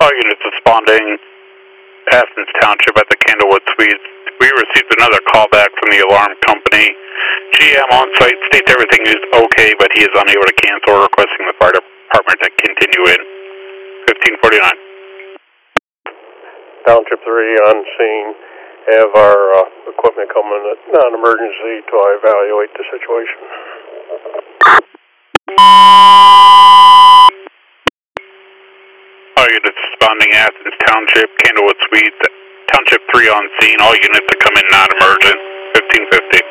All units responding, Athens Township at the Candlewood Suites. We received another call back from the alarm company. GM on site states everything is okay, but he is unable to cancel, requesting the fire department to continue in. 1549. Township 3 on scene. Have our equipment coming at non-emergency to evaluate the situation. All units responding, Athens Township, Candlewood Suites. Township 3 on scene. All units to come in non-emergent. 1550.